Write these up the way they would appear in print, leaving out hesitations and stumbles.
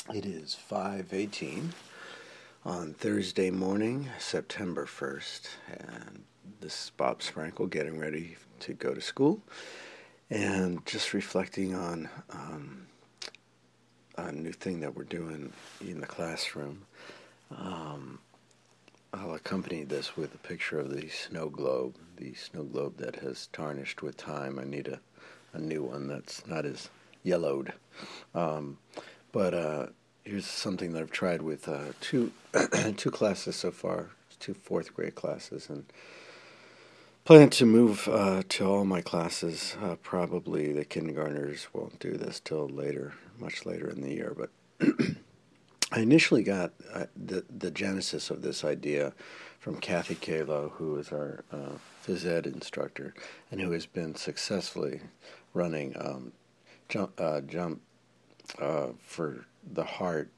It is 5:18 on Thursday morning, September 1st, and this is Bob Sprankle getting ready to go to school and just reflecting on a new thing that we're doing in the classroom. Um, I'll accompany this with a picture of the snow globe that has tarnished with time. I need a new one that's not as yellowed. Um, but here's something that I've tried with two two classes so far, two fourth grade classes, and plan to move to all my classes. Probably the kindergartners won't do this till later, much later in the year. But I initially got the genesis of this idea from Kathy Kalo, who is our phys ed instructor, and who has been successfully running jump for the heart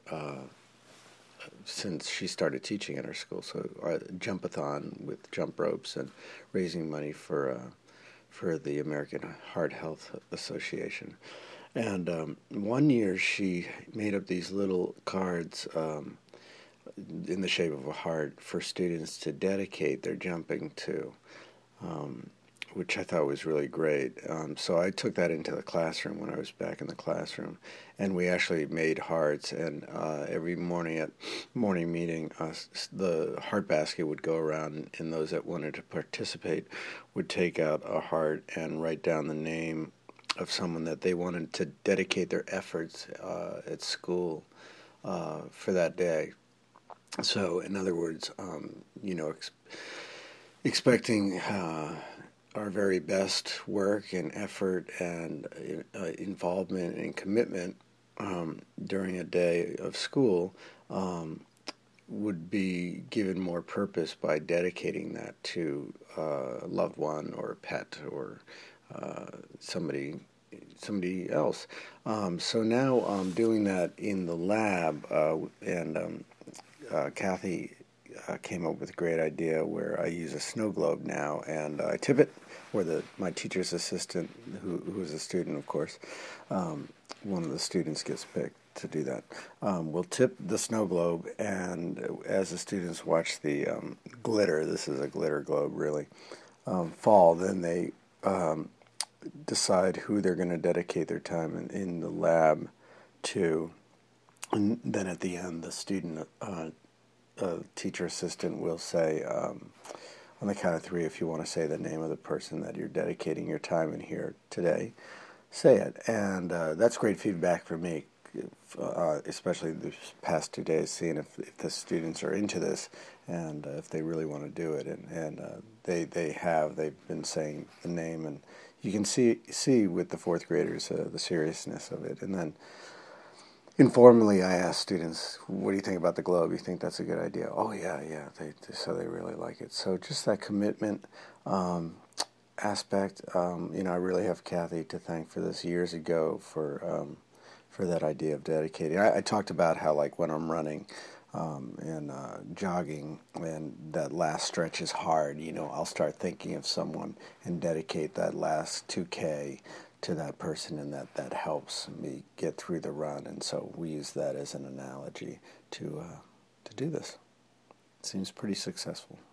since she started teaching at our school. So jumpathon with jump ropes and raising money for the American Heart Health Association. And one year she made up these little cards in the shape of a heart for students to dedicate their jumping to. Which I thought was really great. So I took that into the classroom when I was back in the classroom, and we actually made hearts. And every morning at morning meeting, the heart basket would go around, and those that wanted to participate would take out a heart and write down the name of someone that they wanted to dedicate their efforts at school for that day. So, in other words, expecting our very best work and effort and involvement and commitment during a day of school would be given more purpose by dedicating that to a loved one or a pet or somebody else. So now I'm doing that in the lab, and Kathy came up with a great idea where I use a snow globe now, and I tip it, where my teacher's assistant, who is a student, of course, one of the students gets picked to do that. We'll tip the snow globe, and as the students watch the glitter, this is a glitter globe really, fall, then they decide who they're going to dedicate their time in the lab to. And then at the end, the student teacher assistant will say, on the count of three, if you want to say the name of the person that you're dedicating your time in here today, say it. And that's great feedback for me, especially the past 2 days, seeing if the students are into this and if they really want to do it. And they've been saying the name, and you can see with the fourth graders the seriousness of it. And then informally, I ask students, "What do you think about the globe? You think that's a good idea?" "Oh yeah, yeah." So they really like it. So just that commitment aspect. I really have Kathy to thank for this years ago for that idea of dedicating. I talked about how, like, when I'm running and jogging, and that last stretch is hard. I'll start thinking of someone and dedicate that last 2K to that person, and that helps me get through the run. And so we use that as an analogy to do this. It seems pretty successful.